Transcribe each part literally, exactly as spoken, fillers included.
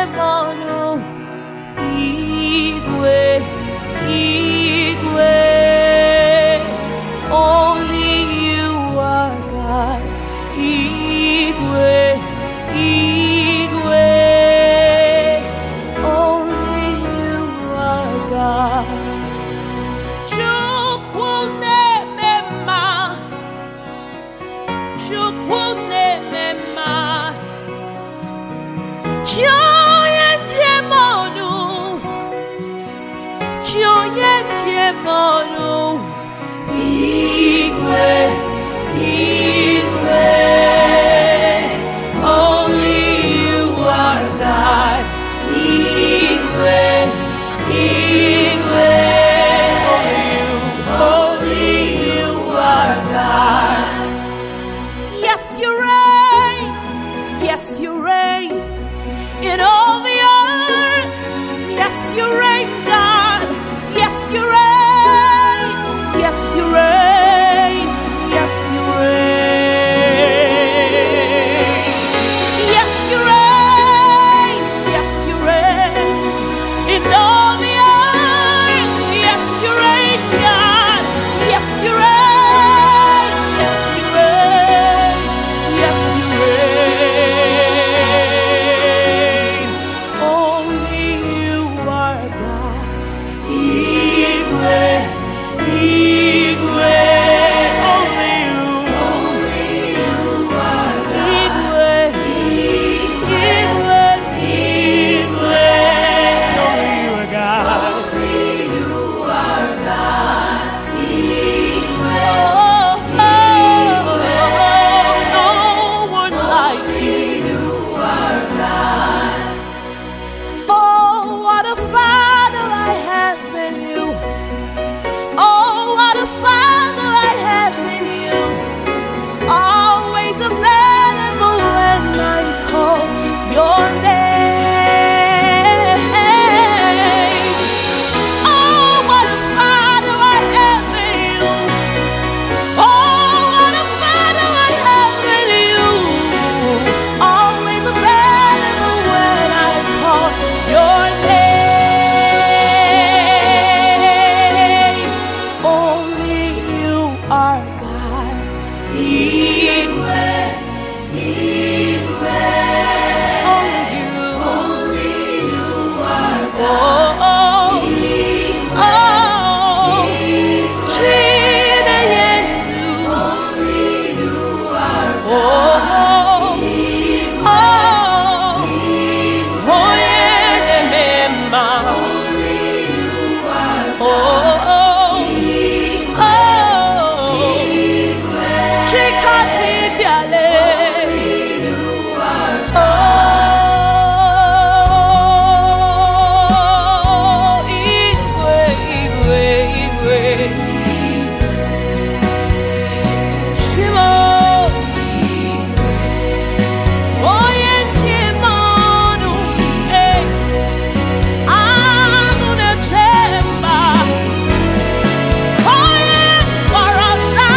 monu igwe igwe. Only you are God. Igwe igwe. Only you are God. Chukwu na-emema, Chukwu na-emema, Chi onye njem ọnụ, Chi onye njem ọnụ. Igwe, igwe. Only you are God. Igwe, igwe. Only you are God. Yes, you reign. Yes, you reign in all the earth. Yes, you reign, God. Yes, you reign. Yes, you reign. Yes, you reign. Yes, you reign. Yes, you reign in all the earth. Yes, you reign, God. Yes, you reign. Yes, you reign. Yes, you reign. Only you are God. Igwe, igwe. Only you. Only you are God. Igwe, igwe, igwe. Only you are God. Only you are God. Igwe, igwe. No one like you. Are God. Oh, what a Father I have in you. Oh, what a Father I have in you. Always available when I call your name. Oh, what a Father I have in you. Oh, what a Father I have in you. Always available when I call your name. Only you are God. Igwe, igwe. Only you. Only you are God. Oh, oh, oh. Chineyendu. Only you are God. Oh, oh, oh. Oyenemema. Only you are God. Oh, oh, oh. Chikati biale. Oh, igwe, igwe, igwe. Shimo. Onye njem ọnụ. Eh. Anụ na-eche mba. Onye kpọrọ nza.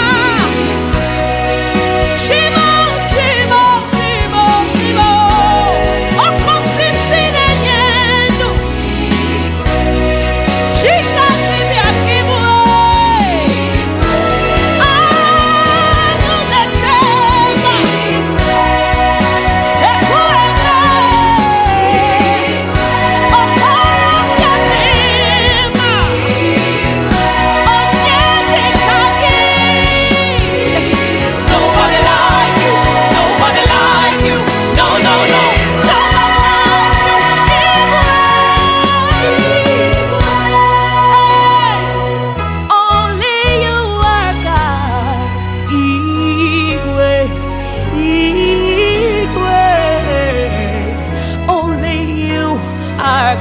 Chimo, Chimo, Chimo, Chimo. Ọkụ osisi na-enye ndụ. Chikati bịa kibu. Anụ na-eche mba. Ekwu eme. Ọkpọrọ bịa dị mma. Onye dị ka gị. Nobody like you, nobody like you, no, no, no, nobody like you. Only you are God. Igwe, igwe. Only you are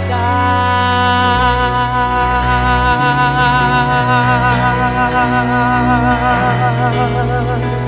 God.